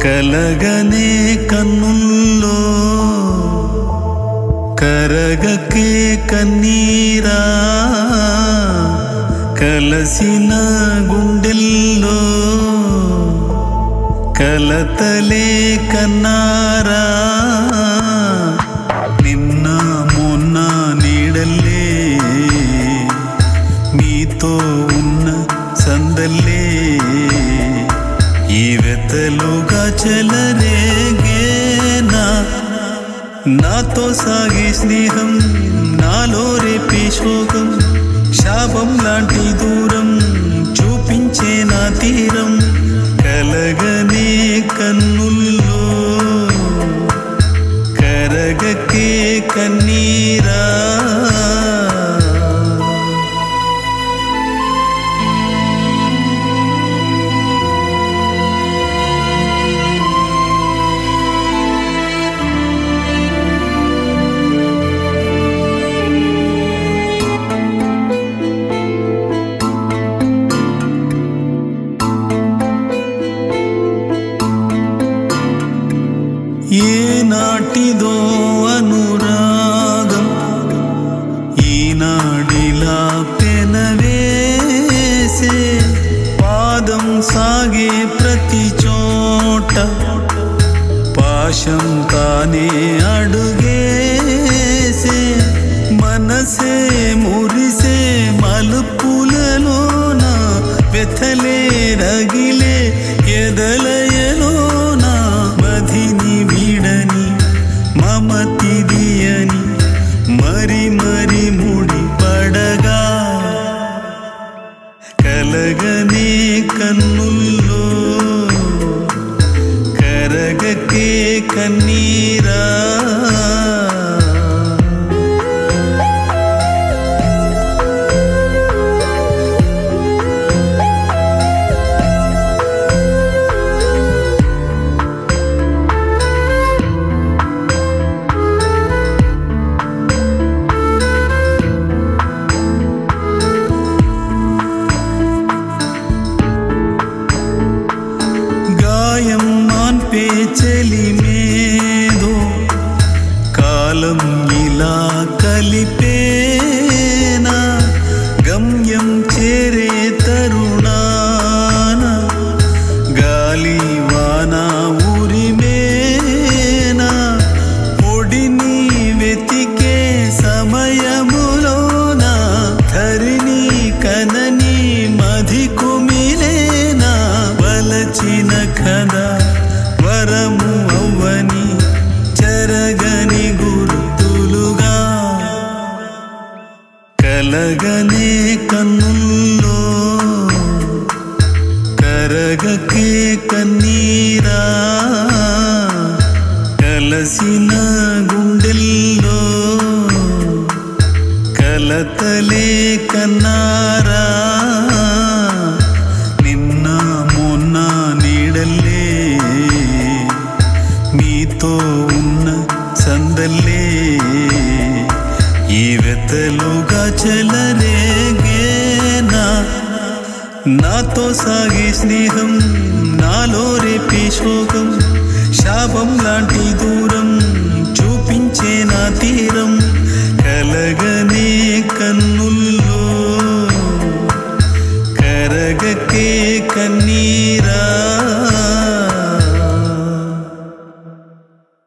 కలగనే కన్నుల్లో కరగకే కన్నీరా, కలసిన గుండెల్లో కలతలే కన్నారా. నిన్న మొన్న నీడల్లే మీతో ఉన్న సందల్లే ఈ వెతలుగా చెలరేగేనా. నాతో సాగే స్నేహం నాలో రేపే శోకం, శాపం లాంటి దూరం చూపించే నా తీరం. కలగనే కన్నుల్లో కరగకే కన్నీరా. ఏనాటిదో అనురాగం ఈనాడిలా పెనవేసే, పాదం సాగే ప్రతి చోట పాశం తానే అడుగేసే. మనసే మురిసే మలుపులలోన వెతలే రగిలే ఎదలయలోన. మదిని వీడని మమతిదియని మరి మరి ముడి పడగా, కలగనే కన్నుల్లో కరగకే కన్నీరా. గాయం మాన్పే చెలిమేదో కాలం ఇలా కలిపేనా. గమ్యం చేరే తరుణాన గాలి వాన ఊరిమేనా. ఒడిని వెతికే సమయములోన ధరిని కనని మధి కుమిలేనా. వలచిన కథ వరము అవ్వని చెరగని గుర్తులుగా, కలగనే కన్నుల్లో కరగకే కన్నీరా. కలసిన గుండెల్లో కలతలే కన్నారా. నిన్న మొన్న నీడల్లే మీతో ఉన్న సందల్లే ఈ వెతలుగా చెలరేగేనా. నాతో సాగే స్నేహం నాలో రేపే శోకం, శాపం లాంటి